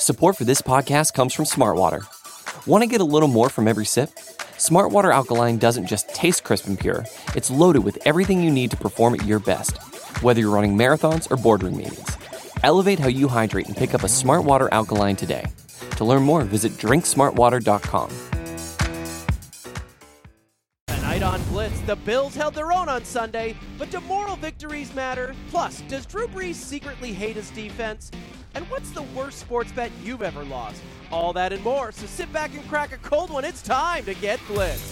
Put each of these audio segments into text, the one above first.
Support for this podcast comes from Smartwater. Want to get a little more from every sip? Smartwater Alkaline doesn't just taste crisp and pure, it's loaded with everything you need to perform at your best, whether you're running marathons or boardroom meetings. Elevate how you hydrate and pick up a Smartwater Alkaline today. To learn more, visit drinksmartwater.com. Tonight on Blitz, the Bills held their own on Sunday, but do moral victories matter? Plus, does Drew Brees secretly hate his defense? And what's the worst sports bet you've ever lost? All that and more, so sit back and crack a cold one. It's time to get Blitz.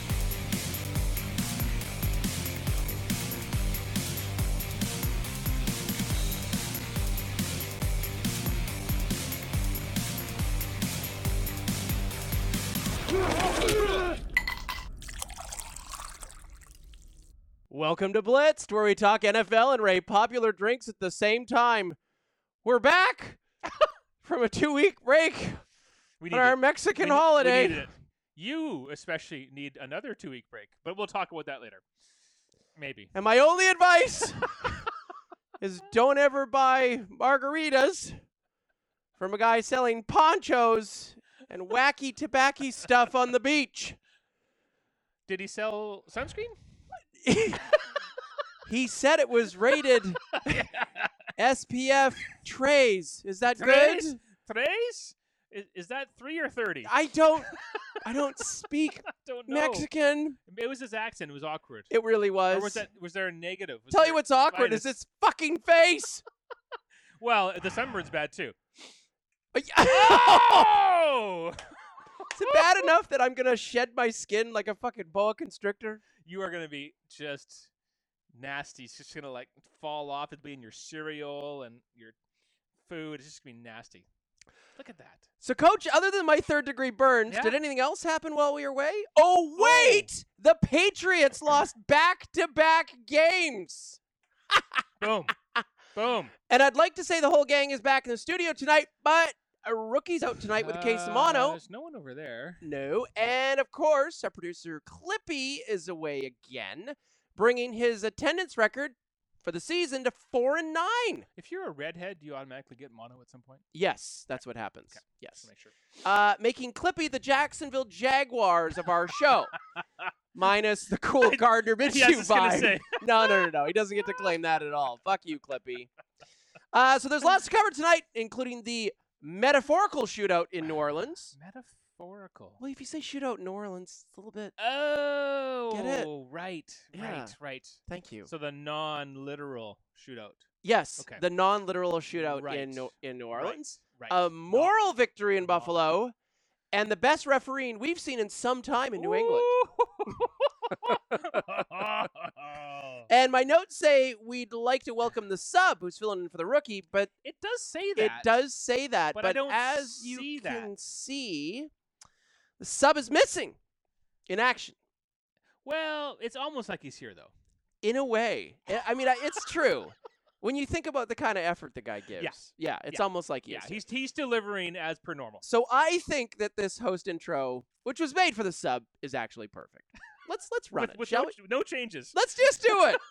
Welcome to Blitz, where we talk NFL and rate popular drinks at the same time. We're back from a 2-week break on our Mexican holiday. We needed it. You especially need another 2-week break, but we'll talk about that later. Maybe. And my only advice is don't ever buy margaritas from a guy selling ponchos and wacky tobacco stuff on the beach. Did he sell sunscreen? He said it was rated SPF trays. Is that Trays? good? Trays? Is that 3 or 30? I don't speak don't know. Mexican. It was his accent. It was awkward. It really was. Or was there a negative? Tell you what's awkward is this fucking face. Well, the sunburn's bad too. Is Oh! it bad enough that I'm going to shed my skin like a fucking boa constrictor? You are going to be just nasty. It's just going to like fall off. It'll be in your cereal and your food. It's just going to be nasty. Look at that. So, Coach, other than my third-degree burns, Yeah. did anything else happen while we were away? Oh, wait! The Patriots lost back-to-back games. Boom. Boom. And I'd like to say the whole gang is back in the studio tonight, but a rookie's out tonight with a case of mono. There's no one over there. No. And, of course, our producer Clippy is away again, bringing his attendance record for the season to 4-9. If you're a redhead, do you automatically get mono at some point? Yes, that's what happens. Okay. Yes. Just to make sure. Making Clippy the Jacksonville Jaguars of our show. Minus the cool Gardner Minshew Yeah, I was just gonna vibe. say. No. He doesn't get to claim that at all. Fuck you, Clippy. So there's lots to cover tonight, including the metaphorical shootout in New Orleans. Metaphorical. Well, if you say shootout in New Orleans, it's a little bit. Oh, Get it? Right. Thank you. So the non-literal shootout. Yes, Okay. the non-literal shootout Right. in New Orleans. Right. A moral victory in Buffalo, and the best refereeing we've seen in some time in New England. And my notes say we'd like to welcome the sub who's filling in for the rookie, but It does say that. it does say that. But I don't as see you that. can see, the sub is missing in action. Well, it's almost like he's here, though. In a way. I mean, it's true. When you think about the kind of effort the guy gives. Yeah, it's Yeah. almost like he Yeah, is. he's delivering as per normal. So I think that this host intro, which was made for the sub, is actually perfect. Let's run it, With shall no, we? no changes. Let's just do it.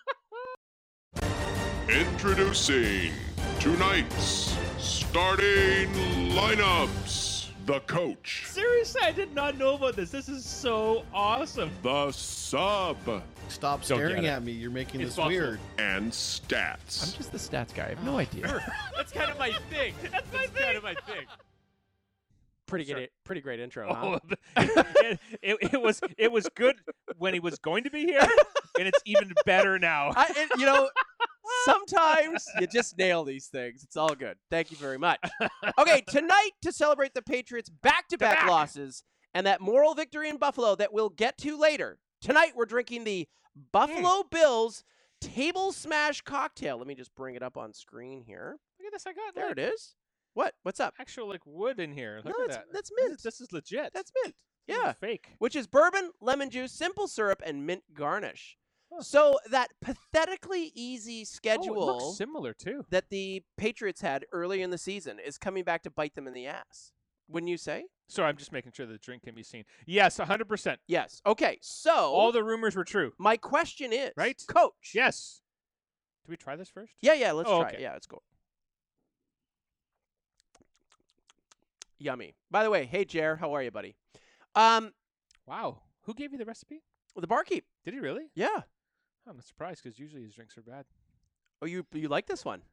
Introducing tonight's starting lineups. The coach, Seriously, I did not know about this. This is so awesome. the sub, Stop Don't staring get it. at me. You're making It's this Buffalo. weird. and stats. I'm just the stats guy. I have no idea. That's kind of my thing. That's kind of my thing. Pretty great intro, huh? Oh, it was good when he was going to be here, and it's even better now. Sometimes you just nail these things. It's all good. Thank you very much. Okay, tonight to celebrate the Patriots' back-to-back Back. losses and that moral victory in Buffalo that we'll get to later. Tonight we're drinking the Buffalo Bills Table Smash Cocktail. Let me just bring it up on screen here. Look at this. I got There it is. What? What's up? actual like wood in here. Look No, at that's- that. that's This is- mint. This is legit. That's mint. This is Yeah. fake. Which is bourbon, lemon juice, simple syrup, and mint garnish. Huh. So that pathetically easy Oh, it schedule looks similar too. that the Patriots had early in the season is coming back to bite them in the ass. Wouldn't you say? Sorry, I'm just making sure the drink can be seen. Yes, 100%. Yes. Okay. So All the rumors were true. my question is, Right? Coach. Yes. Do we try this first? Yeah. Let's Oh, try it. okay. Yeah, let's go. Yummy. By the way, hey, Jer, how are you, buddy? Wow. Who gave you the recipe? The barkeep. Did he really? Yeah. I'm not surprised because usually his drinks are bad. Oh, you like this one?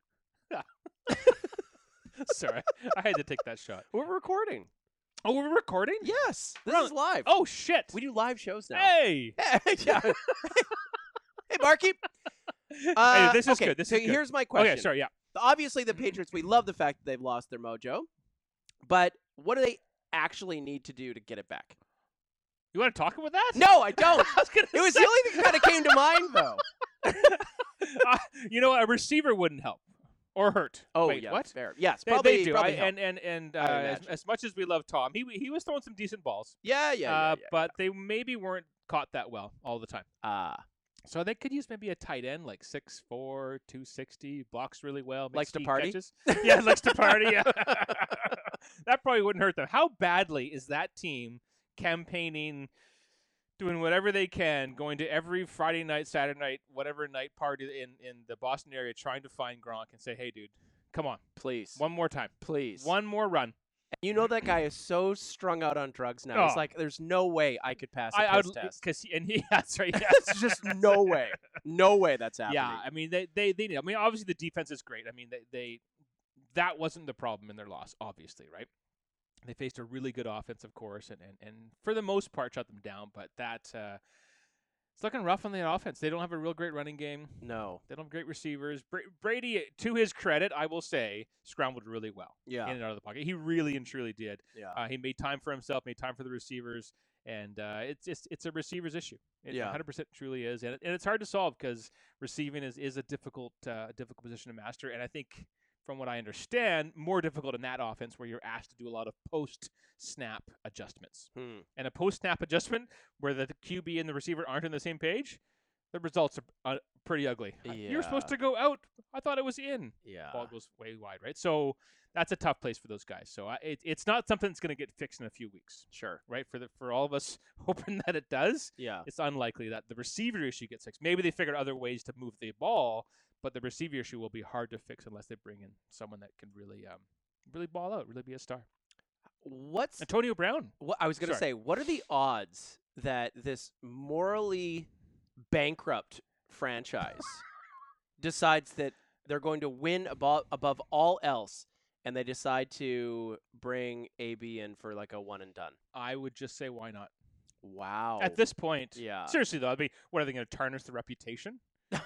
Sorry. I had to take that shot. We're recording. Oh, we're recording? Yes. This We're is live. Oh, shit. We do live shows now. Hey. Yeah. Hey, barkeep. Hey, this is okay, good. This so is good. here's my question. Okay, sorry, yeah. Obviously, the Patriots, we love the fact that they've lost their mojo. But what do they actually need to do to get it back? You want to talk about that? No, I don't. I was gonna It was say- the only thing that kind of came to mind, though. You know, a receiver wouldn't help or hurt. Oh, Wait, yeah. what? Fair. Yes, They probably, do. probably help. And I as, imagine. as much as we love Tom, he was throwing some decent balls. Yeah. But they maybe weren't caught that well all the time. So they could use maybe a tight end like 6'4", 260, blocks really well, makes Likes to key party? catches. Yeah, likes to party. Yeah. That probably wouldn't hurt them. How badly is that team campaigning, doing whatever they can, going to every Friday night, Saturday night, whatever night party in the Boston area, trying to find Gronk and say, hey, dude, come on, Please. one more time. Please. One more run. You know that guy is so strung out on drugs now. He's Oh. like, there's no way I could pass a I piss would test. because that's right. Yeah. There's just no way. No way that's happening. Yeah, I mean they need. I mean obviously the defense is great. I mean they that wasn't the problem in their loss, obviously, right? They faced a really good offense, of course, and for the most part shut them down. But that it's looking rough on the offense. They don't have a real great running game. No. They don't have great receivers. Brady, to his credit, I will say, scrambled really well Yeah. in and out of the pocket. He really and truly did. Yeah. He made time for himself, made time for the receivers, and it's a receivers issue. It Yeah. 100% truly is, and it's hard to solve because receiving is a difficult position to master, and I think from what I understand, more difficult in that offense where you're asked to do a lot of post-snap adjustments. And a post-snap adjustment where the QB and the receiver aren't on the same page, the results are pretty ugly. You're supposed to go out. I thought it was in. Yeah. Ball goes way wide, right? So that's a tough place for those guys. So it's not something that's going to get fixed in a few weeks. Sure. Right? For all of us hoping that it does, Yeah. it's unlikely that the receiver issue gets fixed. Maybe they figure out other ways to move the ball, but the receiver issue will be hard to fix unless they bring in someone that can really ball out, really be a star. What's Antonio Brown. what I was going to Sorry. say, what are the odds that this morally bankrupt franchise decides that they're going to win above all else and they decide to bring AB in for like a one and done? I would just say why not? Wow. At this point. Yeah. Seriously though, I mean, what are they going to tarnish the reputation?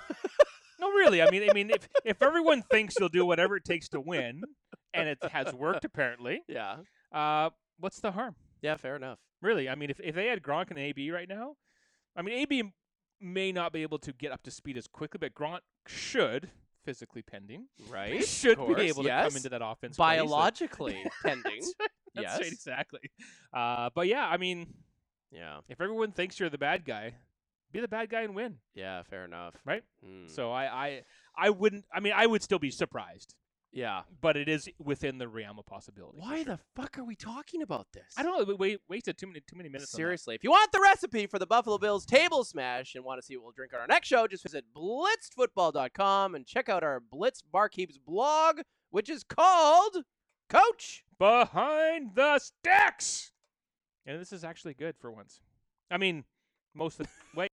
No, really. I mean, if everyone thinks you'll do whatever it takes to win, and it has worked apparently, Yeah. what's the harm? Yeah, fair enough. Really? I mean, if they had Gronk and AB right now, I mean, AB may not be able to get up to speed as quickly, but Gronk should, physically pending, Right? should Of be course, able to yes. come into that offense. Biologically pending. That's yes. right, exactly. But yeah, I mean, Yeah. if everyone thinks you're the bad guy, be the bad guy and win, Yeah, fair enough. right? Hmm. So I wouldn't. I mean, I would still be surprised, Yeah. but it is within the realm of possibility. for Why sure. the fuck are we talking about this? I don't know. We wasted too many minutes. Seriously, if you want the recipe for the Buffalo Bills table smash and want to see what we'll drink on our next show, just visit blitzedfootball.com and check out our Blitz Barkeeps blog, which is called Coach. On that. Behind the sticks, and this is actually good for once. I mean, most of the wait.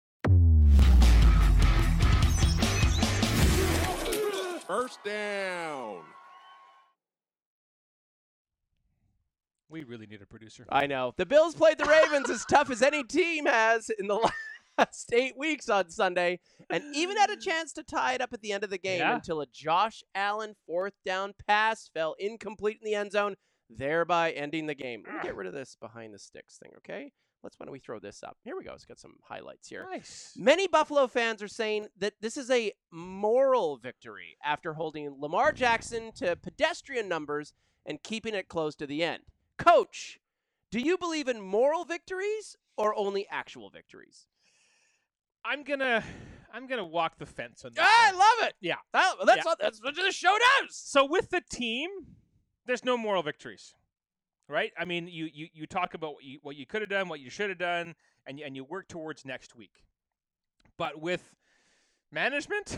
First down. We really need a producer. I know. The Bills played the Ravens as tough as any team has in the last 8 weeks on Sunday, and even had a chance to tie it up at the end of the game Yeah. until a Josh Allen fourth down pass fell incomplete in the end zone, thereby ending the game. Let me get rid of this behind the sticks thing, okay? Why don't we throw this up? Here we go. It's got some highlights here. Nice. Many Buffalo fans are saying that this is a moral victory after holding Lamar Jackson to pedestrian numbers and keeping it close to the end. Coach, do you believe in moral victories or only actual victories? I'm gonna walk the fence on this. I one. love it. Yeah. That's Yeah. that's what this show does. So with the team, there's no moral victories, right? I mean, you talk about what you could have done, what you should have done, and you work towards next week. But with Management?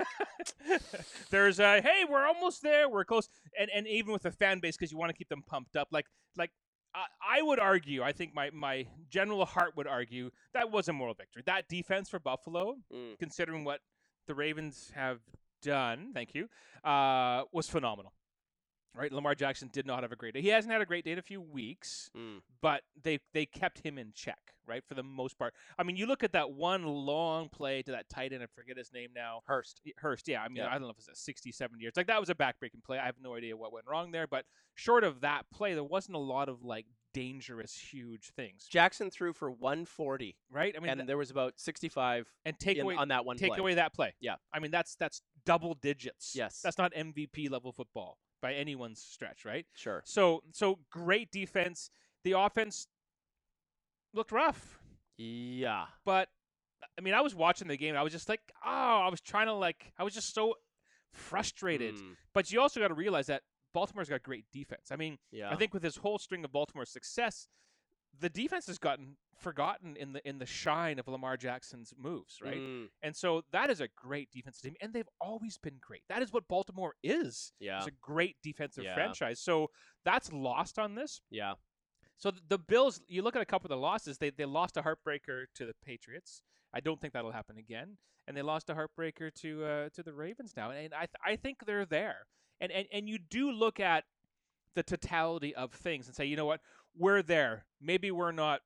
There's a, hey, we're almost there, we're close. And even with the fan base, because you want to keep them pumped up. Like I would argue, I think my general heart would argue, that was a moral victory. That defense for Buffalo, considering what the Ravens have done, thank you, was phenomenal. Right, Lamar Jackson did not have a great day. He hasn't had a great day in a few weeks, but they kept him in check, right, for the most part. I mean, you look at that one long play to that tight end, I forget his name now. Hurst, yeah. I mean, I don't know if it's a 60, 70 yards. Like, that was a backbreaking play. I have no idea what went wrong there, but short of that play, there wasn't a lot of, like, dangerous, huge things. Jackson threw for 140, right? I mean, and there was about 65 and take away on that one take play. away that play. Yeah. I mean, that's double digits. Yes. That's not MVP level football by anyone's stretch, right? Sure. So great defense. The offense looked rough. Yeah. But, I mean, I was watching the game, and I was just like, I was just so frustrated. But you also got to realize that Baltimore's got great defense. I mean, I think with this whole string of Baltimore's success, the defense has gotten forgotten in the shine of Lamar Jackson's moves, right? And so that is a great defensive team, and they've always been great. That is what Baltimore is. Yeah. It's a great defensive franchise. So that's lost on this. Yeah. So the Bills, you look at a couple of the losses, they lost a heartbreaker to the Patriots. I don't think that'll happen again. And they lost a heartbreaker to the Ravens now. And I think they're there. And you do look at the totality of things and say, you know what, we're there. Maybe we're not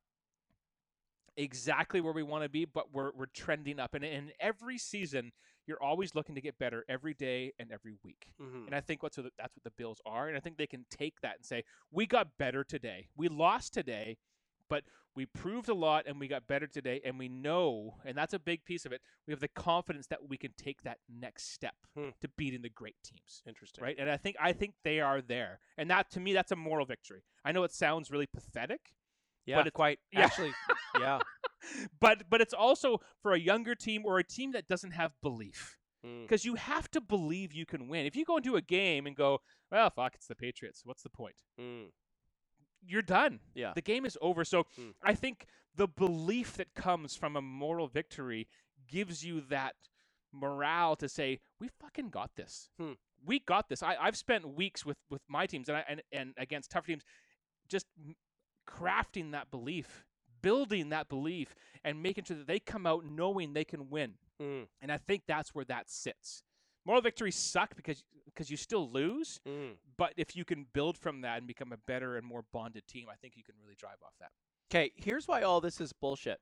exactly where we want to be, but we're trending up. And in every season, you're always looking to get better every day and every week. And I think that's what the Bills are. And I think they can take that and say, we got better today. We lost today, but we proved a lot and we got better today. And we know, and that's a big piece of it, we have the confidence that we can take that next step to beating the great teams. Interesting. Right? And I think they are there. And that, to me, that's a moral victory. I know it sounds really pathetic. Yeah, but it's quite. Yeah. Actually, yeah. But it's also for a younger team or a team that doesn't have belief. Because you have to believe you can win. If you go into a game and go, well, fuck, it's the Patriots. What's the point? You're done. Yeah. The game is over. So I think the belief that comes from a moral victory gives you that morale to say, we fucking got this. We got this. I've spent weeks with my teams and against tough teams just crafting that belief, building that belief, and making sure that they come out knowing they can win. And I think that's where that sits. Moral victories suck because you still lose, but if you can build from that and become a better and more bonded team, I think you can really drive off that. Okay, here's why all this is bullshit.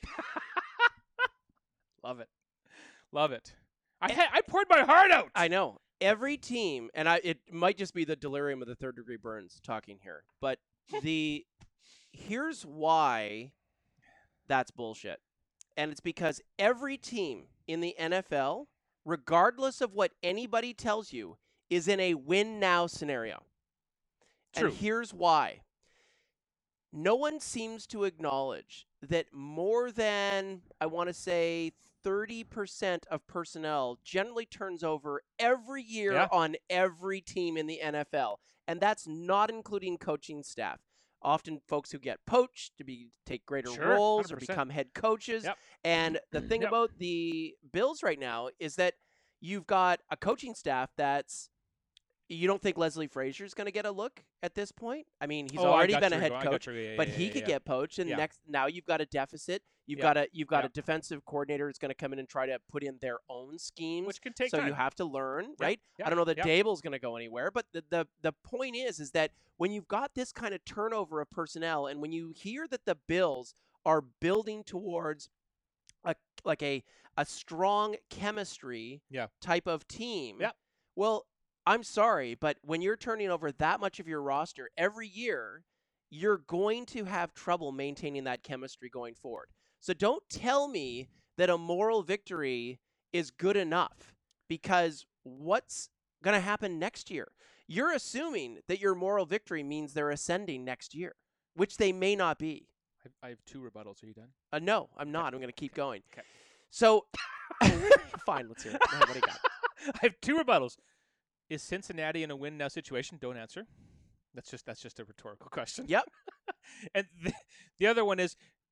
Love it. Love it. I poured my heart out. I know. Every team, and it might just be the delirium of the third degree burns talking here, but here's why that's bullshit. And it's because every team in the NFL, regardless of what anybody tells you, is in a win-now scenario. True. And here's why. No one seems to acknowledge that more than, I want to say, 30% of personnel generally turns over every year on every team in the NFL. And that's not including coaching staff. Often folks who get poached to take greater roles 100%. Or become head coaches. And the thing about the Bills right now is that you've got a coaching staff that's, you don't think Leslie Frazier is going to get a look at this point? I mean, he's already been a head coach, but he could get poached. And now you've got a deficit. You've got a defensive coordinator who's going to come in and try to put in their own schemes, which can take time. So you have to learn, right? I don't know that Dable's going to go anywhere, but the point is that when you've got this kind of turnover of personnel, and when you hear that the Bills are building towards a strong chemistry type of team, well, I'm sorry, but when you're turning over that much of your roster every year, you're going to have trouble maintaining that chemistry going forward. So don't tell me that a moral victory is good enough, because what's going to happen next year? You're assuming that your moral victory means they're ascending next year, which they may not be. I have 2 rebuttals. Are you done? No, I'm not. I'm going to keep going. Okay. So, fine, let's hear it. What do you got? I have 2 rebuttals. Is Cincinnati in a win-now situation? Don't answer. That's just a rhetorical question. Yep. And the other one is,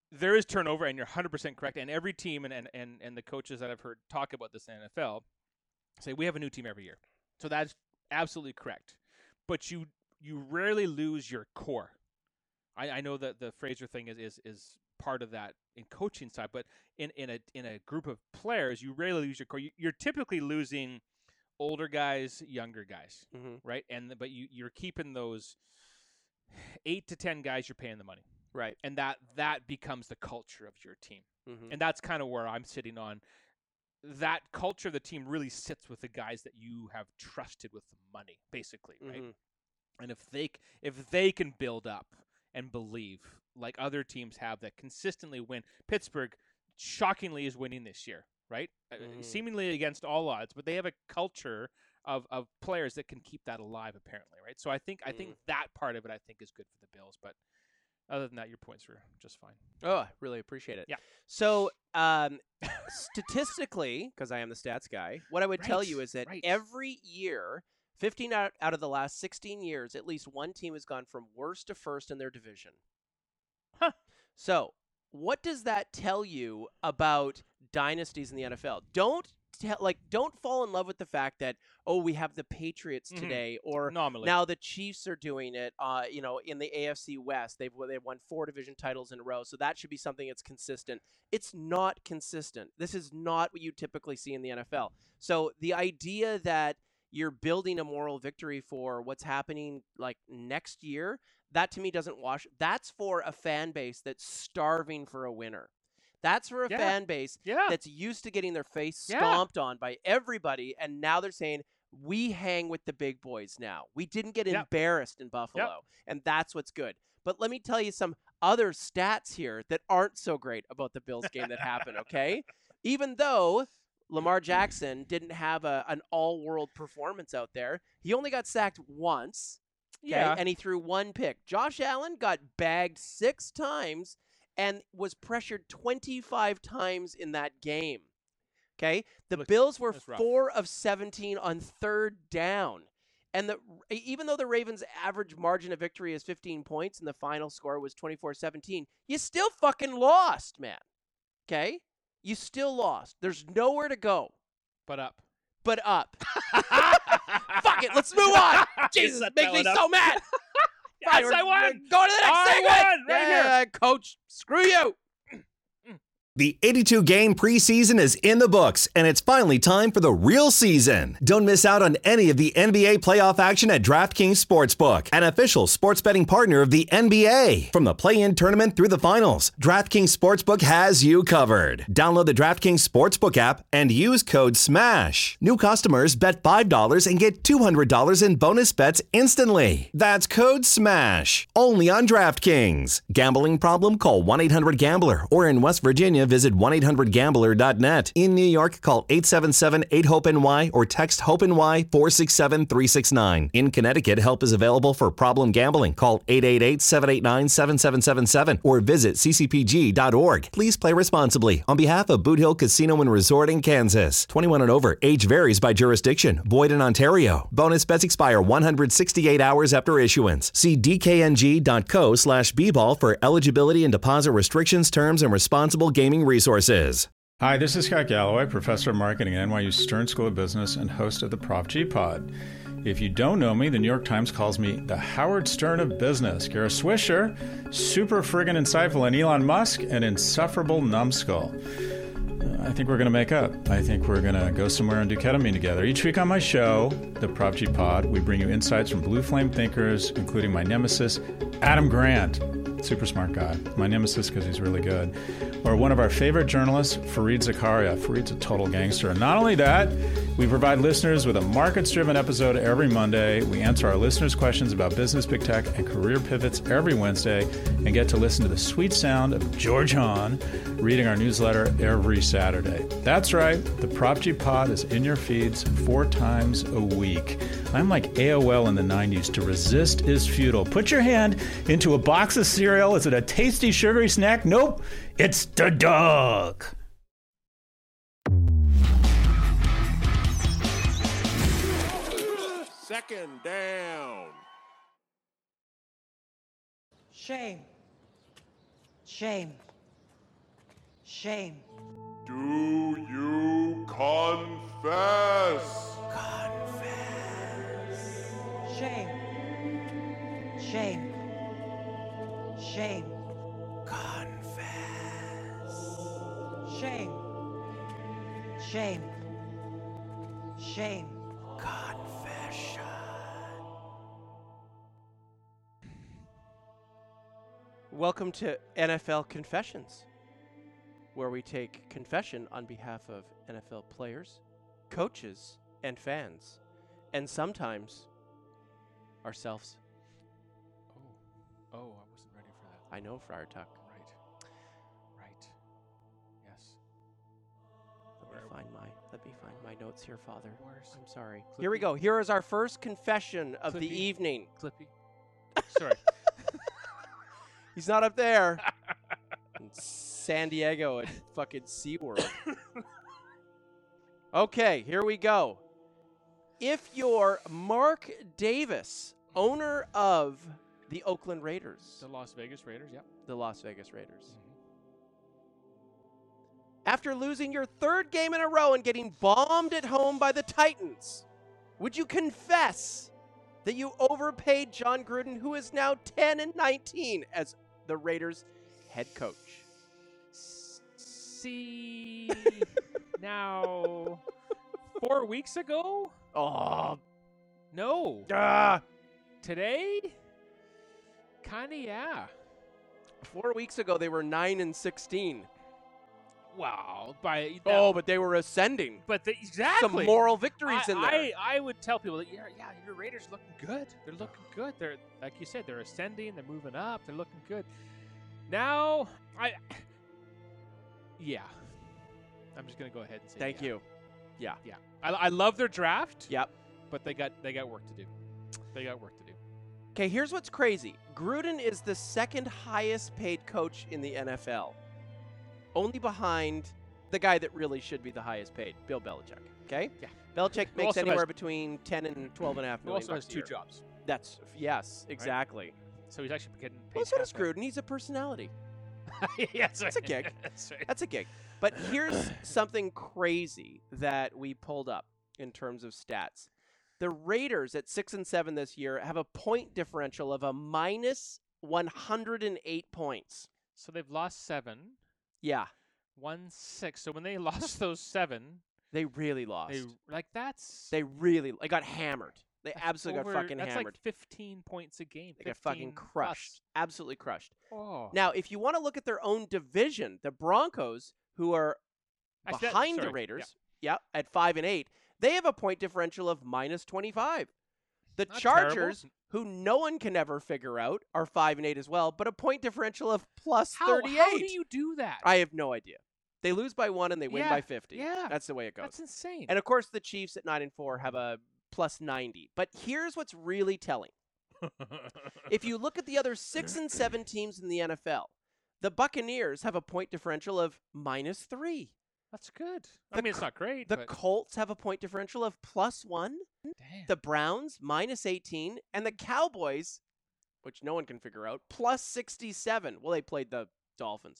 there is turnover, and you're 100% correct. And every team and the coaches that I've heard talk about this in the NFL say we have a new team every year. So that's absolutely correct. But you rarely lose your core. I know that the Fraser thing is part of that in coaching side, but in a group of players, you rarely lose your core. You're typically losing older guys, younger guys, right? But you're keeping those 8 to 10 guys you're paying the money. Right. And that becomes the culture of your team. And that's kind of where I'm sitting on. That culture of the team really sits with the guys that you have trusted with the money, basically, right? And if they can build up and believe like other teams have that consistently win. Pittsburgh shockingly is winning this year, right? Seemingly against all odds, but they have a culture of players that can keep that alive, apparently, right? So I think that part of it, I think, is good for the Bills. But other than that, your points were just fine. Oh, I really appreciate it. Yeah. So statistically, because I am the stats guy, what I would tell you is that every year, 15 out of the last 16 years, at least one team has gone from worst to first in their division. Huh. So what does that tell you about dynasties in the NFL? Don't fall in love with the fact that, we have the Patriots today, or now the Chiefs are doing it. In the AFC West, they've won 4 division titles in a row, so that should be something that's consistent. It's not consistent. This is not what you typically see in the NFL. So the idea that you're building a moral victory for what's happening like next year, that to me doesn't wash. That's for a fan base that's starving for a winner. That's for a fan base that's used to getting their face stomped on by everybody, and now they're saying, we hang with the big boys now. We didn't get embarrassed in Buffalo, and that's what's good. But let me tell you some other stats here that aren't so great about the Bills game that happened, okay? Even though Lamar Jackson didn't have an all-world performance out there, he only got sacked once, and he threw 1 pick. Josh Allen got bagged 6 times and was pressured 25 times in that game. Okay? The Bills were 4 of 17 on 3rd down. And even though the Ravens' average margin of victory is 15 points and the final score was 24-17, you still fucking lost, man. Okay? You still lost. There's nowhere to go. But up. Fuck it, let's move on. Jesus, it makes me so mad. Yes, I won. Go to the next segment. I won right here. Coach, screw you. The 82-game preseason is in the books, and it's finally time for the real season. Don't miss out on any of the NBA playoff action at DraftKings Sportsbook, an official sports betting partner of the NBA. From the play-in tournament through the finals, DraftKings Sportsbook has you covered. Download the DraftKings Sportsbook app and use code SMASH. New customers bet $5 and get $200 in bonus bets instantly. That's code SMASH. Only on DraftKings. Gambling problem? Call 1-800-GAMBLER. Or in West Virginia, visit 1-800-GAMBLER.net. In New York, call 877-8-HOPE-NY or text HOPE-NY 467-369. In Connecticut, help is available for problem gambling. Call 888-789-7777 or visit ccpg.org. Please play responsibly. On behalf of Boot Hill Casino and Resort in Kansas. 21 and over. Age varies by jurisdiction. Void in Ontario. Bonus bets expire 168 hours after issuance. See dkng.co/bball for eligibility and deposit restrictions, terms, and responsible gaming resources. Hi, this is Scott Galloway, professor of marketing at NYU Stern School of Business and host of the Prop G Pod. If you don't know me, the New York Times calls me the Howard Stern of business. Kara Swisher, super friggin' insightful, and Elon Musk, an insufferable numbskull. I think we're going to make up. I think we're going to go somewhere and do ketamine together. Each week on my show, the Prop G Pod, we bring you insights from blue flame thinkers, including my nemesis, Adam Grant. Super smart guy. My nemesis because he's really good. Or one of our favorite journalists, Fareed Zakaria. Fareed's a total gangster. And not only that, we provide listeners with a markets-driven episode every Monday. We answer our listeners' questions about business, big tech, and career pivots every Wednesday, and get to listen to the sweet sound of George Hahn reading our newsletter every Saturday. That's right. The Prop G Pod is in your feeds 4 times a week. I'm like AOL in the 90s. To resist is futile. Put your hand into a box of cereal. Is it a tasty, sugary snack? Nope. It's the dog. Second down. Shame. Shame. Shame. Do you confess? Shame. Shame. Shame. Shame. Shame. Shame. Welcome to NFL Confessions, where we take confession on behalf of NFL players, coaches, and fans, and sometimes ourselves. Oh, I wasn't ready for that. I know, Friar Tuck. Right. Yes. Let me find my notes here, Father. Where's I'm sorry. Clippy? Here we go. Here is our first confession of the Clippy. evening. Clippy? Sorry. He's not up there. In San Diego at fucking SeaWorld. Okay, here we go. If you're Mark Davis, owner of the Oakland Raiders, The Las Vegas Raiders, yep. the Las Vegas Raiders, after losing your third game in a row and getting bombed at home by the Titans, would you confess that you overpaid John Gruden, who is now 10-19 as the Raiders head coach? See, now, 4 weeks ago? Oh, No. ah. Today? Kinda, yeah. 4 weeks ago they were 9-16. Wow. By Oh, but they were ascending. but exactly. Some moral victories in there. I would tell people that your Raiders looking good. They're looking good. They're, like you said, they're ascending. They're moving up. They're looking good. Now, I'm just gonna go ahead and say Thank you. Yeah, I love their draft. Yep. But they got work to do. They got work to do. Okay, here's what's crazy. Gruden is the second highest paid coach in the NFL. Only behind the guy that really should be the highest paid, Bill Belichick. Okay? Yeah. Belichick Who makes also anywhere has- between 10 and 12 and a half Who million also has bucks a 2 year. jobs, Yes, exactly. so he's actually getting paid. Well, so does half that. Gruden. He's a personality. Yeah, that's It's a gig. That's right. That's a gig. But here's something crazy that we pulled up in terms of stats. The Raiders at 6-7 this year have a point differential of a minus 108 points. So they've lost 7, Yeah, won 6. So when they lost those 7, they really lost. they They got hammered. They that's absolutely over- got fucking that's hammered. like 15 points a game. They got fucking 15 crushed. Absolutely crushed. plus. Oh. Now, if you want to look at their own division, the Broncos, who are Actually, behind the sorry, Raiders, at 5-8, they have a point differential of minus 25. The Not Chargers, terrible. who no one can ever figure out, are 5-8 as well, but a point differential of plus How 38. do you do that? I have no idea. They lose by 1 and they win Yeah, by 50. yeah. That's the way it goes. That's insane. And of course, the Chiefs at 9-4 have a plus 90. But here's what's really telling. If you look at the other 6 and 7 teams in the NFL, the Buccaneers have a point differential of minus 3. That's good. The I mean, it's not great. The but Colts have a point differential of plus 1. damn. The Browns minus 18. And the Cowboys, which no one can figure out, plus 67. Well, they played the Dolphins.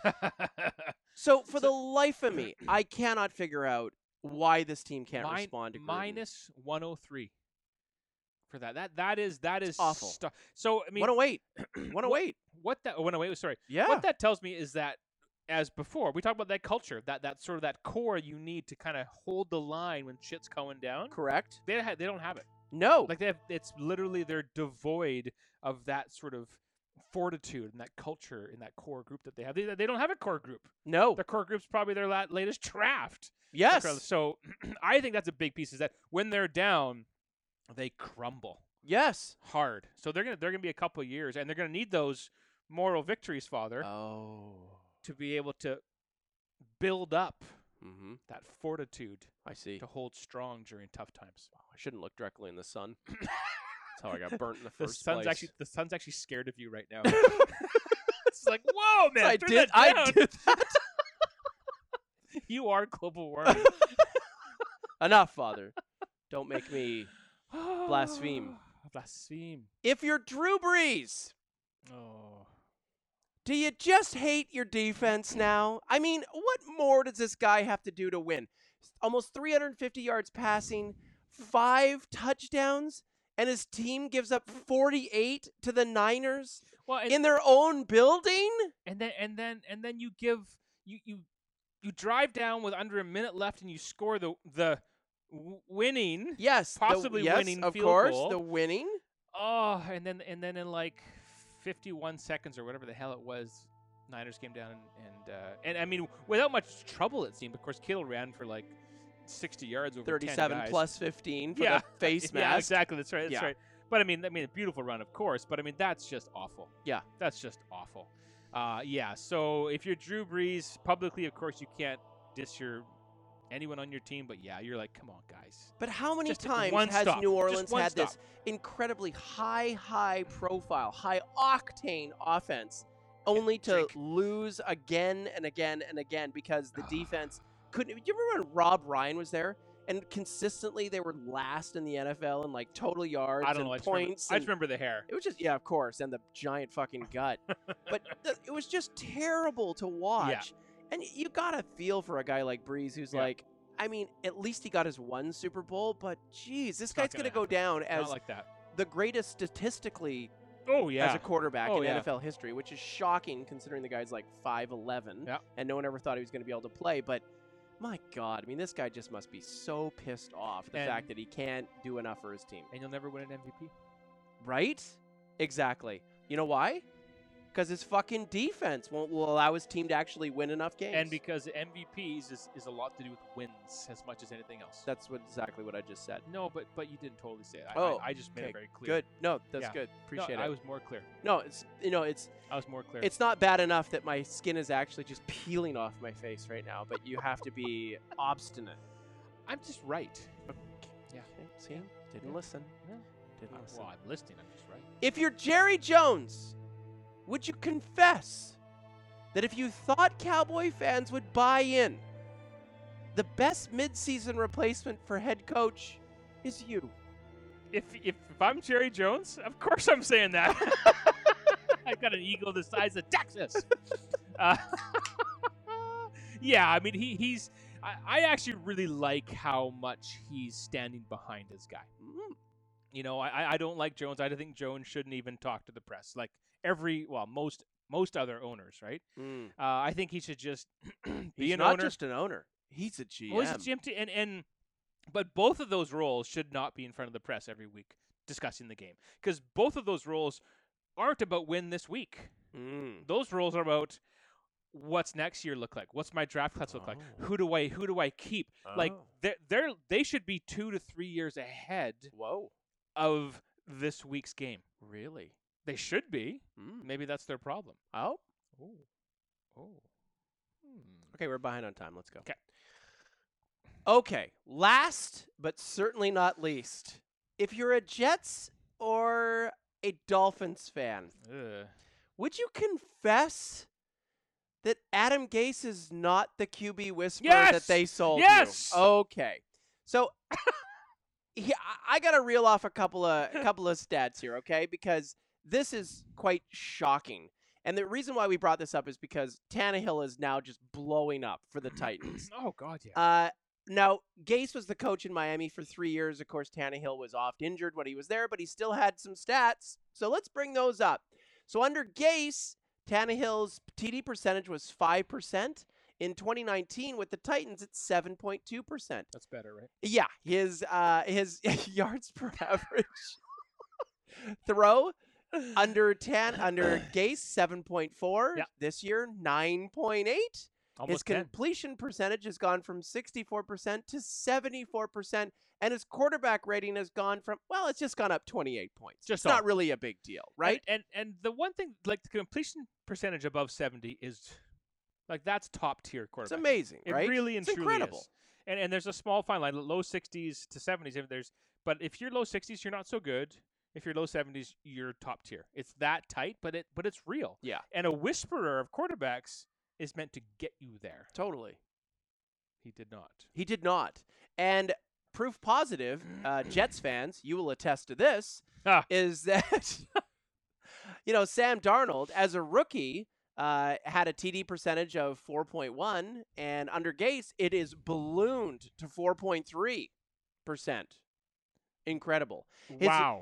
So for the life of me, I cannot figure out why this team can't respond to Gruden. minus 103 for that. That is awful. So I mean, 108. 108. What that 108? Sorry. Yeah. What that tells me is that, as before, we talked about that culture, that sort of that core you need to kind of hold the line when shit's going down. Correct. They don't have it. No. Like it's literally they're devoid of that sort of fortitude and that culture in that core group that they have. They don't have a core group. No. Their core group's probably their latest draft. Yes. So I think that's a big piece, is that when they're down, they crumble Yes. hard. So they're gonna be a couple of years, and they're gonna need those moral victories, Father, Oh. to be able to build up Mm-hmm. that fortitude I see. to hold strong during tough times. I shouldn't look directly in the sun. That's how I got burnt in the The first sun's place. the sun's actually scared of you right now. It's like, whoa, man! I turn did. that down. I did that. You are global warming. Enough, Father. Don't make me blaspheme. Blaspheme. If you're Drew Brees, Oh. Do you just hate your defense now? I mean, what more does this guy have to do to win? Almost 350 yards passing, 5 touchdowns, and his team gives up 48 to the Niners in their own building? And then you give you drive down with under a minute left and you score the winning, possibly winning of field course, goal. the winning. Oh, and then in like 51 seconds or whatever the hell it was, Niners came down and I mean without much trouble it seemed. Of course, Kittle ran for like 60 yards over 37 10 guys. plus 15 for the face mask. Yeah, exactly. That's right. That's right. But I mean, a beautiful run, of course. But I mean, that's just awful. Yeah, that's just awful. So if you're Drew Brees, publicly, of course, you can't diss anyone on your team. But yeah, you're like, come on, guys. But how many Just times one has stop. New Orleans Just one had stop. this incredibly high profile, high octane offense, only to lose again and again and again because the defense couldn't? Do you remember when Rob Ryan was there? And consistently, they were last in the NFL in like total yards I don't know. points. I just remember the hair. It was just, of course, and the giant fucking gut. But it was just terrible to watch. Yeah. And you got to feel for a guy like Breeze who's like, I mean, at least he got his one Super Bowl, but geez, this guy's going to go down as Not like that. the greatest statistically as as a quarterback in yeah. NFL history, which is shocking considering the guy's like 5'11", and no one ever thought he was going to be able to play. But my God, I mean, this guy just must be so pissed off the fact that he can't do enough for his team. And you'll never win an MVP. Right? Exactly. You know why? Because his fucking defense will allow his team to actually win enough games. And because MVPs is a lot to do with wins as much as anything else. That's exactly what I just said. No, but you didn't totally say it. I just made it very clear. Good. No, that's good. Appreciate it. I was more clear. No, it's I was more clear. It's not bad enough that my skin is actually just peeling off my face right now, but you have to be obstinate. I'm just right. Yeah. See? Didn't listen. Yeah. Didn't listen. Well, I'm listening. I'm just right. If you're Jerry Jones, would you confess that if you thought Cowboy fans would buy in, the best midseason replacement for head coach is you? If I'm Jerry Jones, of course I'm saying that. I've got an ego the size of Texas. Yeah, I mean he's. I actually really like how much he's standing behind his guy. You know, I don't like Jones. I think Jones shouldn't even talk to the press. Like most other owners, right? I think he should just be an owner. He's not just an owner. He's a GM. Well, he's a GM but both of those roles should not be in front of the press every week discussing the game, because both of those roles aren't about win this week. Those roles are about what's next year look like. What's my draft class look like? Who do I keep? Like they should be 2 to 3 years ahead. Of this week's game. Really? They should be. Maybe that's their problem. Oh. Oh. Okay, we're behind on time. Let's go. Okay. Okay, last but certainly not least, if you're a Jets or a Dolphins fan, would you confess that Adam Gase is not the QB whisperer that they sold you? Okay. So I got to reel off a couple of stats here, okay? Because this is quite shocking. And the reason why we brought this up is because Tannehill is now just blowing up for the Titans. Oh, God, yeah. Now, Gase was the coach in Miami for 3 years. Of course, Tannehill was oft injured when he was there, but he still had some stats. So let's bring those up. So under Gase, Tannehill's TD percentage was 5%. In 2019, with the Titans, it's 7.2%. That's better, right? Yeah, his yards per average throw under Gase 7.4. Yep. This year 9.8. His 10. completion percentage has gone from 64% to 74%, and his quarterback rating has gone from, well, it's just gone up 28 points. It's not really a big deal, right? And the one thing, like the completion percentage above 70 is. Like, that's top-tier quarterback. It's amazing, right? It really and it's truly incredible. is. And there's a small fine line, low 60s to 70s. But if you're low 60s, you're not so good. If you're low 70s, you're top tier. It's that tight, but it's real. Yeah. And a whisperer of quarterbacks is meant to get you there. Totally. He did not. He did not. And proof positive, Jets fans, you will attest to this, is that, Sam Darnold, as a rookie, had a TD percentage of 4.1, and under Gase, it is ballooned to 4.3%. Incredible. Wow.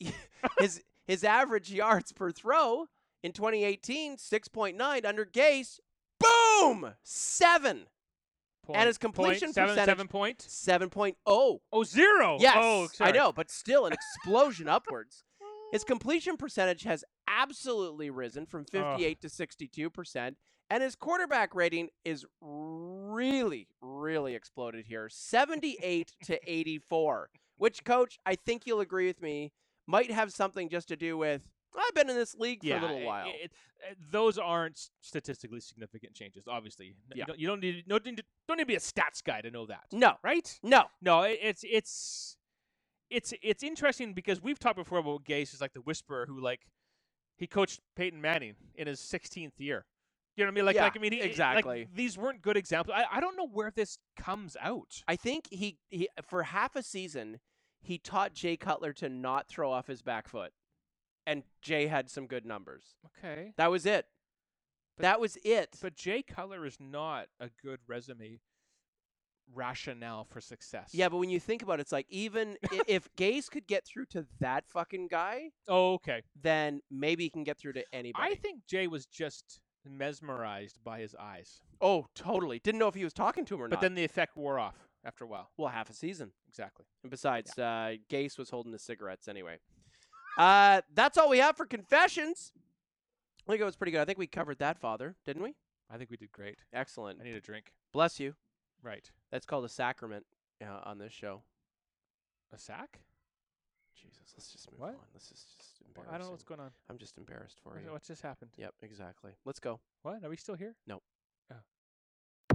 His average yards per throw in 2018, 6.9. Under Gase, boom, 7. And his completion percentage, 7 point? 7.0. Oh, 0. Yes, Oh, sorry. I know, but still an explosion upwards. His completion percentage has absolutely risen from 58 to 62%, and his quarterback rating is really, really exploded here, 78 to 84, which, Coach, I think you'll agree with me, might have something just to do with, I've been in this league for a little while. Those aren't statistically significant changes, obviously. Yeah. You don't need to be a stats guy to know that. No. Right? No. No, it's interesting because we've talked before about Gase as like the whisperer who he coached Peyton Manning in his 16th year. You know what I mean? Exactly. These weren't good examples. I don't know where this comes out. I think he for half a season he taught Jay Cutler to not throw off his back foot, and Jay had some good numbers. Okay. That was it. That was it. But Jay Cutler is not a good resume rationale for success. Yeah, but when you think about it, it's like even if Gase could get through to that fucking guy, oh, okay, then maybe he can get through to anybody. I think Jay was just mesmerized by his eyes. Oh, totally. Didn't know if he was talking to him or not. But then the effect wore off after a while. Well, half a season. Exactly. And besides, Gase was holding his cigarettes anyway. That's all we have for confessions. I think it was pretty good. I think we covered that, Father, didn't we? I think we did great. Excellent. I need a drink. Bless you. Right. That's called a sacrament on this show. A sack? Jesus, let's just move What? on. This is just embarrassing. I don't know what's going on. I'm just embarrassed for you. What just happened? Yep, exactly. Let's go. What? Are we still here? No. Oh.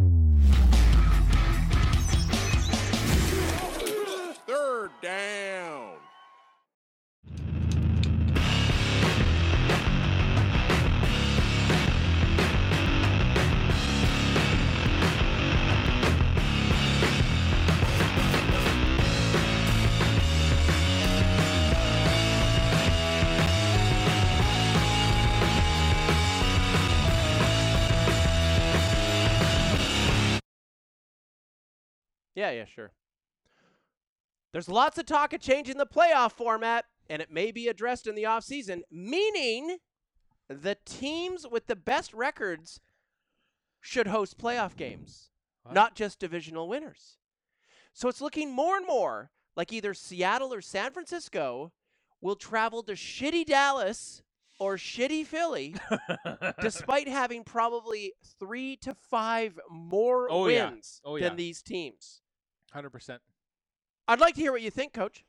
Third down. Yeah, sure. There's lots of talk of changing the playoff format, and it may be addressed in the offseason, meaning the teams with the best records should host playoff games, not just divisional winners. So it's looking more and more like either Seattle or San Francisco will travel to shitty Dallas or shitty Philly, despite having probably 3 to 5 more wins than these teams. 100%. I'd like to hear what you think, Coach.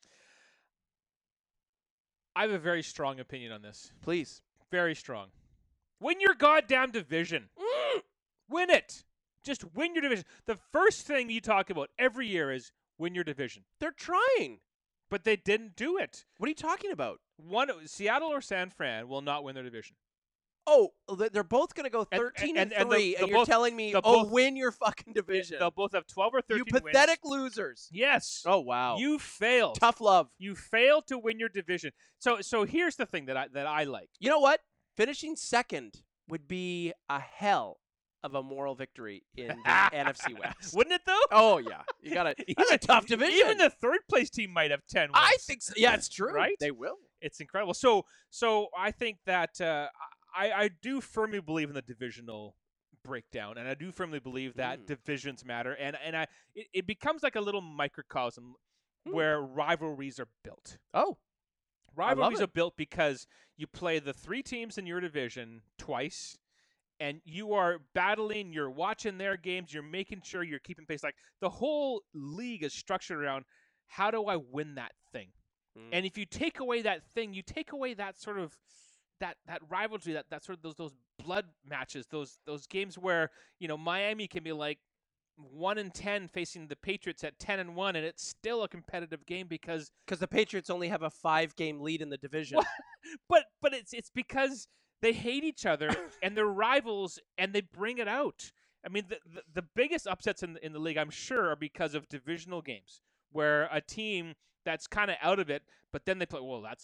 I have a very strong opinion on this. Please. Very strong. Win your goddamn division. Win it. Just win your division. The first thing you talk about every year is win your division. They're trying. But they didn't do it. What are you talking about? Seattle or San Fran will not win their division. Oh, they're both going to go 13 and 3, and you're telling me, win your fucking division. They'll both have 12 or 13 You pathetic wins. losers. Yes. Oh, wow. You failed. Tough love. You failed to win your division. So here's the thing that I like. You know what? Finishing second would be a hell of a moral victory in the NFC West. Wouldn't it, though? Oh, yeah. You got to. That's a tough division. Even the third place team might have 10 wins. I think so. Yeah, it's true. Right? They will. It's incredible. So I think that I do firmly believe in the divisional breakdown, and I do firmly believe that divisions matter, and it becomes like a little microcosm where rivalries are built. Oh. Rivalries are built because you play the 3 teams in your division twice, and you are battling, you're watching their games, you're making sure you're keeping pace. Like, the whole league is structured around, how do I win that thing? And if you take away that thing, you take away that sort of that rivalry, that sort of those blood matches, those games where, Miami can be like 1-10 facing the Patriots at 10-1, and it's still a competitive game because the Patriots only have a 5-game lead in the division. But it's because they hate each other and they're rivals and they bring it out. I mean, the biggest upsets in the league, I'm sure, are because of divisional games where a team that's kind of out of it, but then they play. Well, that's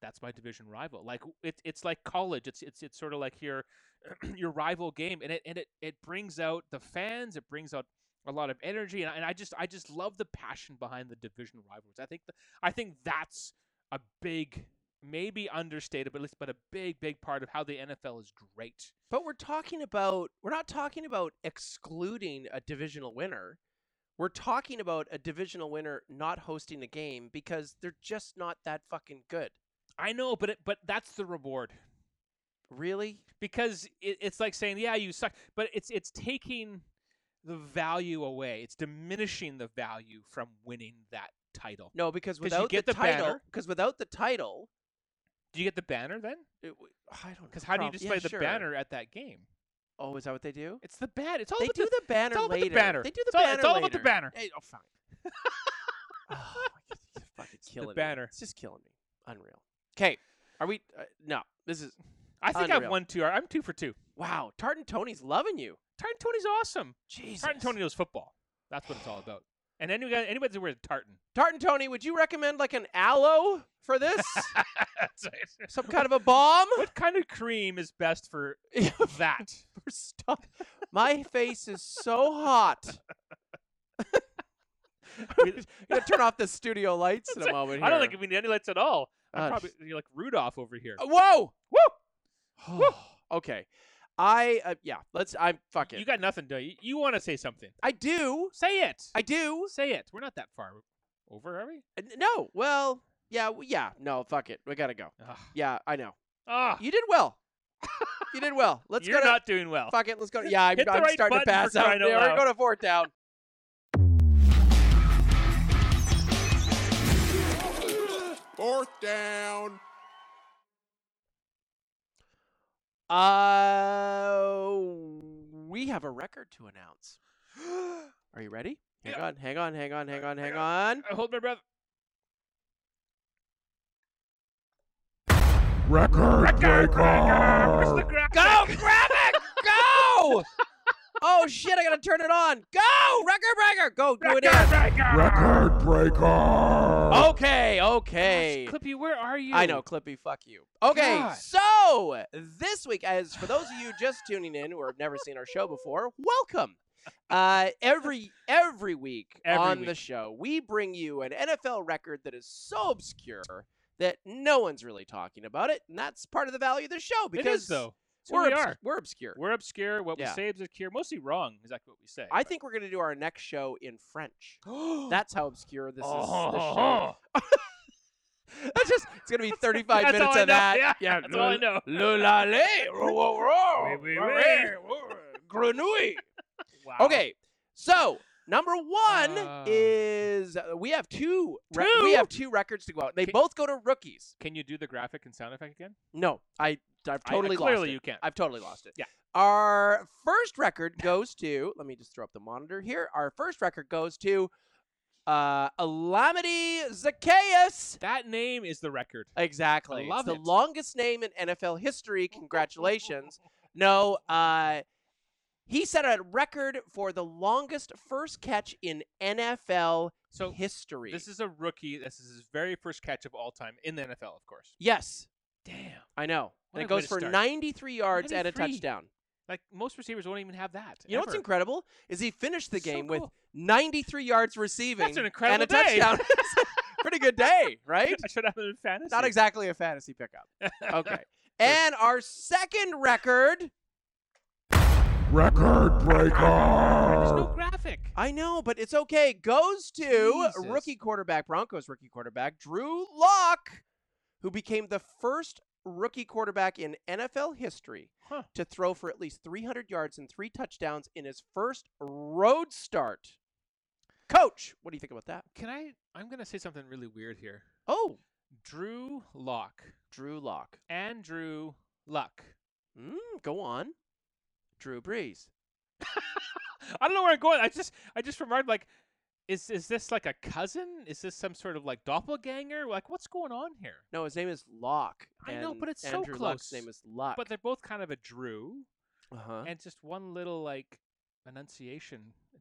that's my division rival. Like it's like college. It's sort of like your your rival game, and it brings out the fans. It brings out a lot of energy, and I just love the passion behind the division rivalries. I think that's a big, maybe understated, but a big part of how the NFL is great. But we're not talking about excluding a divisional winner. We're talking about a divisional winner not hosting a game because they're just not that fucking good. I know, but that's the reward. Really? Because it's like saying, yeah, you suck, but it's taking the value away. It's diminishing the value from winning that title. No, because you without get the the title, banner. because without the title, Do you get the banner then? I don't know. Because how do you display the banner at that game? Oh, is that what they do? It's the banner. It's all They about do the banner it's all about later. the banner. They do the It's all- banner It's all later. about the banner. Hey, oh, fine. Oh, it's fucking killing me. banner. It's just killing me. Unreal. Okay, are we? No, this is. I think Unreal. I've won 2. I'm 2 for 2. Wow, Tartan Tony's loving you. Tartan Tony's awesome. Jesus. Tartan Tony knows football. That's what it's all about. And anybody that wears a tartan. Tartan Tony, would you recommend like an aloe for this? That's right. Some kind of a balm? What kind of cream is best for that? Stop. My face is so hot. I'm gonna turn off the studio lights in a moment here. I don't think we need any lights at all. Uh, You're like Rudolph over here. Whoa! Woo! Woo! Okay. I'm fucking. You got nothing, do you? You want to say something? I do. Say it. I do. Say it. We're not that far over, are we? No. Well, yeah. No, fuck it. We gotta go. Ugh. Yeah, I know. Ah, You did well. You did well. Let's you're go to. not doing well. Fuck it. Let's go. Yeah, I'm Hit the starting right to button pass for out. crying out Yeah, we're loud. going to 4th down. 4th down. We have a record to announce. Are you ready? Hang Yeah. on. Hang on. I hold my breath. Record Where's the graphic? Go, grab it! Go! Oh shit! I gotta turn it on. Go, record breaker. Go, do it in. Record breaker. Okay. Clippy, where are you? I know, Clippy. Fuck you. Okay, God. so this week, as for those of you just tuning in who have never seen our show before, welcome. Every week on the week. show, we bring you an NFL record that is so obscure that no one's really talking about it, and that's part of the value of the show It because is, though. It's who we're we are. we're obscure. We're obscure. What we Yeah. say is obscure. Mostly wrong, exactly what we say. I think we're gonna do our next show in French. That's That's how obscure this is. This Oh. show. That's just it's gonna be 35 That's minutes all I of know. that. Yeah, that's all I know. Le la le, Oui, oui, oui. grenouille. Wow. Okay, so number one Uh, is we have two. Two? We have 2 records to go out. They both go to rookies. Can you do the graphic and sound effect again? No, I've totally lost clearly it. you can't. I've totally lost it. Yeah. Our first record goes to. Let me just throw up the monitor here. Our first record goes to Alamedy Zacchaeus. That name is the record. Exactly. I love it's it. the longest name in NFL history. Congratulations. No, he set a record for the longest first catch in NFL So history. this is a rookie. This is his very first catch of all time in the NFL, of course. Yes, Damn. I know. What And a it goes way to for start. 93 yards and a 93. touchdown. Like most receivers won't even have that. You know what's ever. incredible is he finished the So game with cool. 93 yards receiving That's an incredible and a day. touchdown. Pretty good day, right? I should have it in fantasy. Not exactly a fantasy pickup. Okay. And our second record. Record There's breaker. no graphic. I know, but it's okay. Goes to Jesus. rookie quarterback, Broncos rookie quarterback, Drew Lock, who became the first rookie quarterback in NFL history Huh. to throw for at least 300 yards and 3 touchdowns in his first road start. Coach, what do you think about that? I'm going to say something really weird here. Oh, Drew Lock. Drew Lock. Andrew Luck. Go on. Drew Brees. I don't know where I'm going. I just remarked, like, is this like a cousin? Is this some sort of like doppelganger? Like, what's going on here? No, his name is Locke. I know, and but it's so Andrew Luck's close. name is Luck. But they're both kind of a Drew, uh-huh. and just one little like enunciation.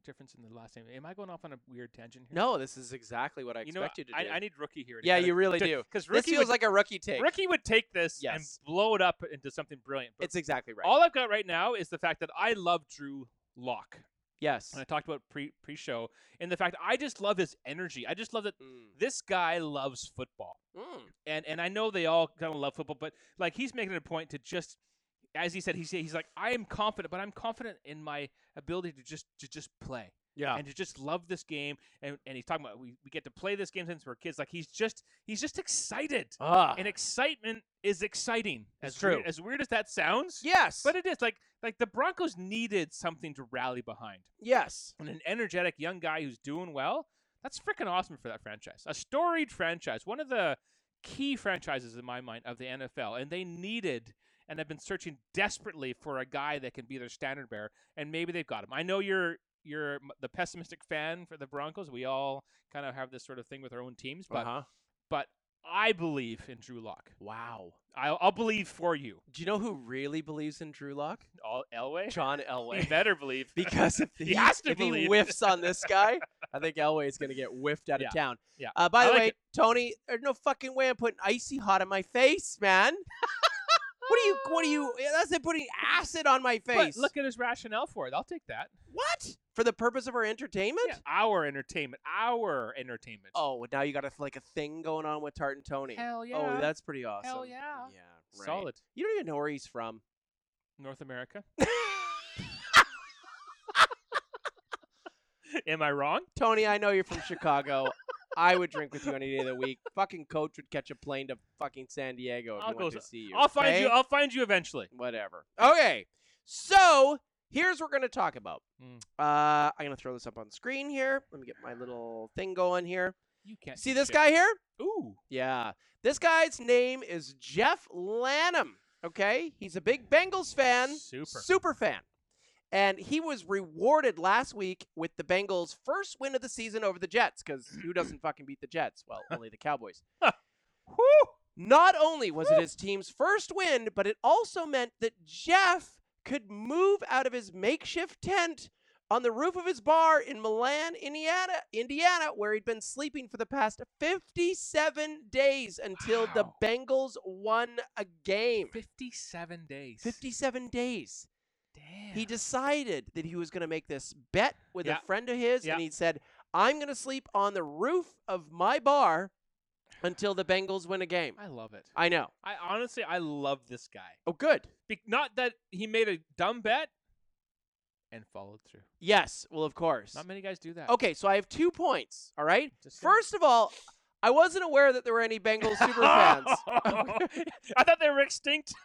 difference in the last name. Am I going off on a weird tangent here? No, this is exactly what I You know, expect you to do. I need Rookie here. Yeah, you really do. Because This Rookie feels would, like a rookie take. Rookie would take this Yes. and blow it up into something brilliant. But It's exactly right. all I've got right now is the fact that I love Drew Lock. yes. And I talked about pre-show, and the fact I just love his energy. I just love that this guy loves football. And I know they all kind of love football, but like he's making it a point to just, as he said, he's like, I am confident, but I'm confident in my ability to just play. Yeah. And to just love this game, and he's talking about we get to play this game since we're kids. Like he's just excited, and excitement is exciting. It's true. As weird as that sounds, Yes. but it is like the Broncos needed something to rally behind, yes. and an energetic young guy who's doing well. That's freaking awesome for that franchise, a storied franchise, one of the key franchises in my mind of the NFL, and they needed. And have been searching desperately for a guy that can be their standard bearer, and maybe they've got him. I know you're the pessimistic fan for the Broncos. We all kind of have this sort of thing with our own teams, but I believe in Drew Lock. Wow. I'll believe for you. Do you know who really believes in Drew Lock? Elway? John He Elway. better believe. Because if He has to if he believe. whiffs on this guy, I think Elway is going to get whiffed out of town. Yeah. By I the like way, it. Tony, there's no fucking way I'm putting icy hot on my face, man. What are you? That's like putting acid on my But face. look at his rationale for it. I'll take that. What? For the purpose of our entertainment? Yeah, our entertainment. Our entertainment. Oh, now you got like a thing going on with Tart and Tony. Hell yeah. Oh, that's pretty awesome. Hell yeah. Yeah, right. Solid. You don't even know where he's from. North America. Am I wrong? Tony, I know you're from Chicago. I would drink with you any day of the week. Fucking coach would catch a plane to fucking San Diego if I'll he went go to see you. I'll find okay? you. I'll find you eventually. Whatever. Okay. So here's what we're going to talk about. I'm going to throw this up on the screen here. Let me get my little thing going here. You can't See do this shit. guy here? Ooh. Yeah. This guy's name is Jeff Lanham. Okay? He's a big Bengals fan. Super fan. And he was rewarded last week with the Bengals' first win of the season over the Jets, because who doesn't fucking beat the Jets? Well, only the Cowboys. Woo! Not only was it his team's first win, but it also meant that Jeff could move out of his makeshift tent on the roof of his bar in Milan, Indiana, where he'd been sleeping for the past 57 days until the Wow. Bengals won a game. 57 days. 57 days. Damn. He decided that he was going to make this bet with Yeah. a friend of his, Yeah. and he said, I'm going to sleep on the roof of my bar until the Bengals win a game. I love it. I know. I honestly, I love this guy. Oh, good. Not that he made a dumb bet and followed through. Yes. Well, of course. Not many guys do that. Okay, so I have 2 points, all right? Just saying. First of all, I wasn't aware that there were any Bengals super fans. I thought they were extinct.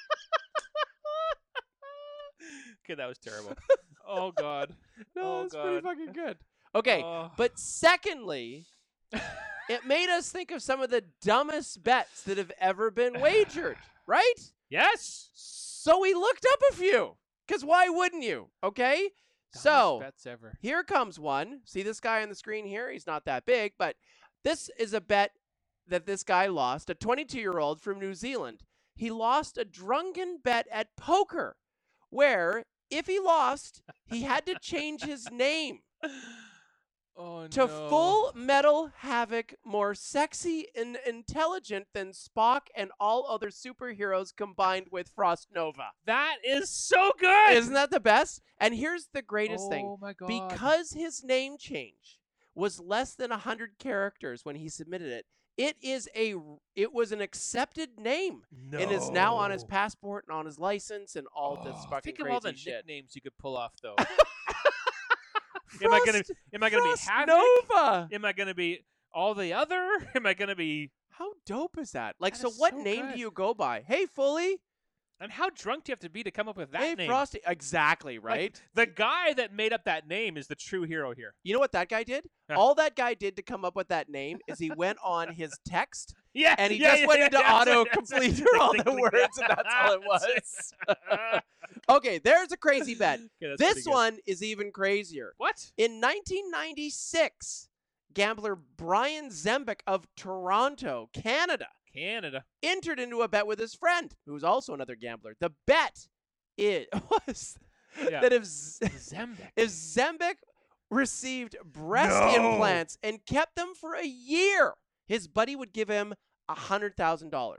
Okay, that was terrible. Oh, God. No, Oh, that's pretty God. fucking good. Okay, Oh. but secondly, it made us think of some of the dumbest bets that have ever been wagered, right? Yes. So we looked up a few, because why wouldn't you? Okay? Dumbest So bets ever. here comes one. See this guy on the screen here? He's not that big, but this is a bet that this guy lost, a 22-year-old from New Zealand. He lost a drunken bet at poker, where if he lost, he had to change his name Oh, to no. Full Metal Havoc, more sexy and intelligent than Spock and all other superheroes combined with Frost Nova. That is so good. Isn't that the best? And here's the greatest thing. Oh, my God. Because his name change was less than 100 characters when he submitted it, it was an accepted name. No. And is now on his passport and on his license and all this fucking Think crazy of all the shit. nicknames you could pull off, though. Am I gonna be Frost Havoc? Nova? Am I gonna be all the other? Am I gonna be? How dope is that? Like, That so is what so name good. do you go by? Hey, Fully. And how drunk do you have to be to come up with that Hey, name? Frosty. Exactly, Like, right? the guy that made up that name is the true hero here. You know what that guy did? Huh. All that guy did to come up with that name is he went on his text Yeah, and he yeah, just yeah, went yeah, into yeah, auto-complete for all the words, and that's all it was. Okay, there's a crazy bet. Okay, that's This pretty good. one is even crazier. What? In 1996, gambler Brian Zembick of Toronto, Canada, Canada. entered into a bet with his friend, who's also another gambler. The bet was Yeah. that if Zembic. Zembick received breast implants and kept them for a year. His buddy would give him $100,000.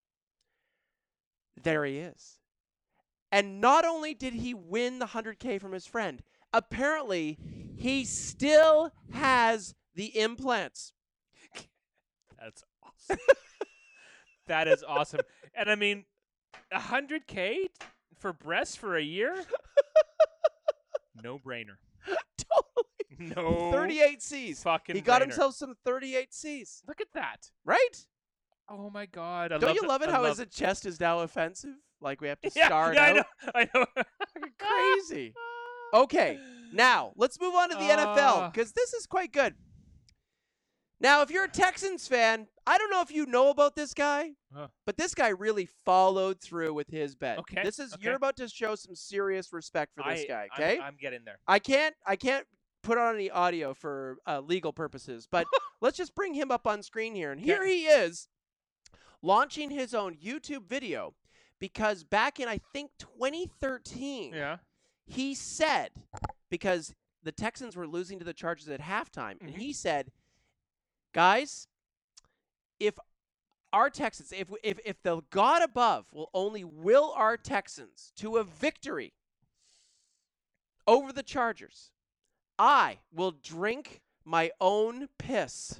There he is. And not only did he win the $100K from his friend, apparently he still has the implants. That's awesome. That is awesome. And I mean, $100K for breasts for a year? No brainer. Totally. No 38 Cs. fucking He got brainer. himself some 38 Cs. Look at that. Right? Oh my God. Don't you love it how his chest is now offensive? Like we have to yeah, start yeah, out. I know. Crazy. Okay, now let's move on to the NFL because this is quite good. Now, if you're a Texans fan, I don't know if you know about this guy, but this guy really followed through with his bet. Okay. You're about to show some serious respect for this guy. Okay, I'm getting there. I can't put on any audio for legal purposes, but let's just bring him up on screen here, and here he is launching his own YouTube video because back in I think 2013. Yeah. He said, because the Texans were losing to the Chargers at halftime, and he said, guys, if our Texans, if the God above will only will our Texans to a victory over the Chargers, I will drink my own piss.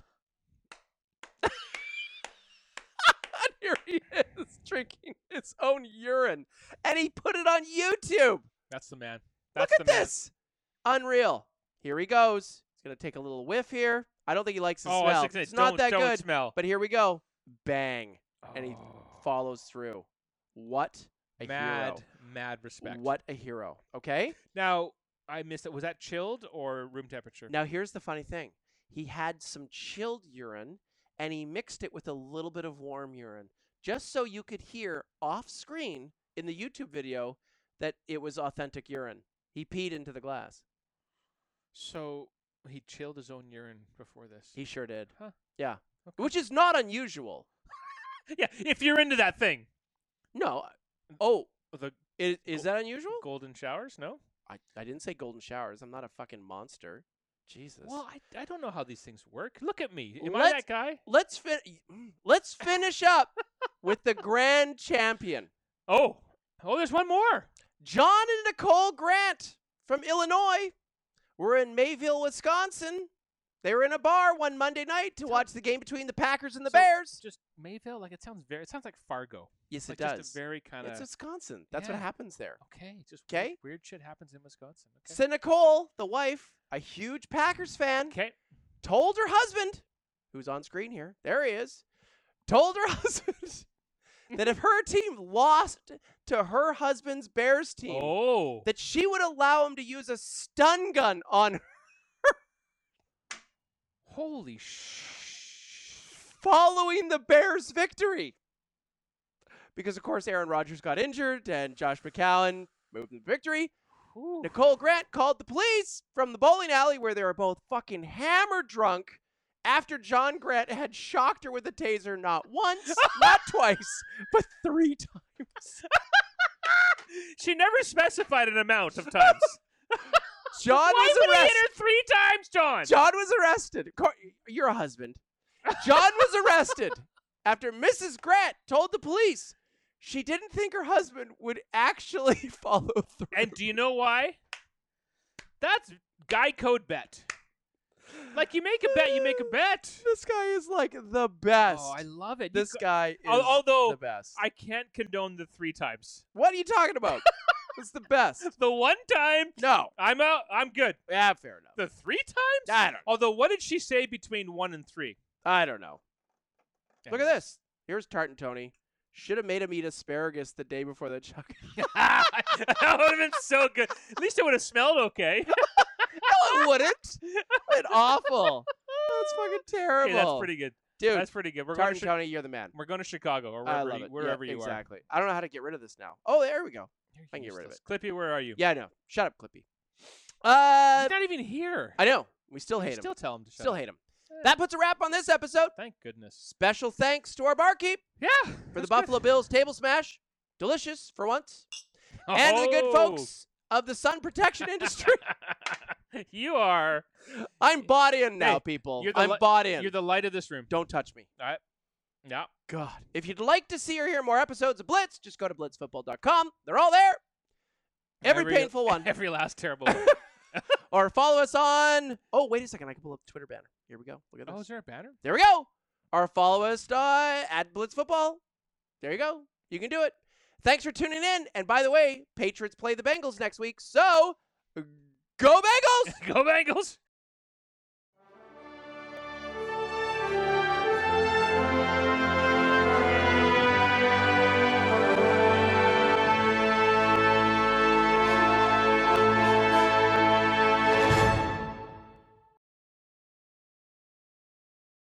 Here he is drinking his own urine, and he put it on YouTube. That's the man. Look at this. Unreal. Here he goes. He's going to take a little whiff here. I don't think he likes the smell. It's not that good. Smell. But here we go. Bang. And he follows through. What a hero. Mad respect. What a hero. Okay? Now, I missed it. Was that chilled or room temperature? Now, here's the funny thing. He had some chilled urine, and he mixed it with a little bit of warm urine, just so you could hear off screen in the YouTube video that it was authentic urine. He peed into the glass. So he chilled his own urine before this. He sure did. Huh. Yeah. Okay. Which is not unusual. Yeah, if you're into that thing. No. Oh, The is that unusual? golden showers? No? I didn't say golden showers. I'm not a fucking monster. Jesus. Well, I don't know how these things work. Look at me. Am I that guy? Let's finish up with the grand champion. Oh, there's one more. John and Nicole Grant from Illinois were in Mayville, Wisconsin. They were in a bar one Monday night to watch the game between the Packers and the Bears. Just Mayville, like it sounds like Fargo. Yes, like it does. Just a very kind of. It's Wisconsin. That's what happens there. Okay, just Okay. Weird shit happens in Wisconsin. Okay. So Nicole, the wife, a huge Packers fan, Okay. told her husband, who's on screen here, there he is, told her husband that if her team lost to her husband's Bears team, that she would allow him to use a stun gun on her. Holy following the Bears' victory. Because, of course, Aaron Rodgers got injured and Josh McCown moved to victory. Ooh. Nicole Grant called the police from the bowling alley where they were both fucking hammered drunk after John Grant had shocked her with a taser not once, not twice, but 3 times. She never specified an amount of times. John Why was would he arrested. hit her 3 times, John? John was arrested. You're a husband. John was arrested after Mrs. Grant told the police she didn't think her husband would actually follow through. And do you know why? That's guy code bet. Like, you make a bet, you make a bet. This guy is like the best. Oh, I love it. This guy is although the best. I can't condone the 3 times. What are you talking about? It's the best. The 1 time, No. I'm out. I'm good. Yeah, fair enough. The 3 times? I don't know. Although, what did she say between 1 and 3? I don't know. Look at this. Here's Tartan Tony. Should have made him eat asparagus the day before the chuck. That would have been so good. At least it would have smelled okay. No, it wouldn't. It's awful. That's fucking terrible. Okay, that's pretty good. Dude, That's pretty good. Tartan Tony, you're the man. We're going to Chicago or I wherever, love it. wherever Yeah, you exactly. I don't know how to get rid of this now. Oh, there we go. I can get rid of it. Clippy, where are you? Yeah, I know. Shut up, Clippy. He's not even here. I know. We still hate him. Still tell him to shut Still up. hate him. That puts a wrap on this episode. Thank goodness. Special thanks to our barkeep Yeah. for the Buffalo Bills table smash. Delicious for once. And to the good folks of the sun protection industry You are. I'm bought in now, Hey, people. you're the I'm bought in. You're the light of this room. Don't touch me. All right. Yeah. God. If you'd like to see or hear more episodes of Blitz, just go to blitzfootball.com. They're all there. Every painful one. Every last terrible one. Or follow us on. Oh, wait a second. I can pull up the Twitter banner. Here we go. Look at this. Oh, is there a banner? There we go. Or follow us at Blitzfootball. There you go. You can do it. Thanks for tuning in. And by the way, Patriots play the Bengals next week. So, go Bengals! Go Bengals!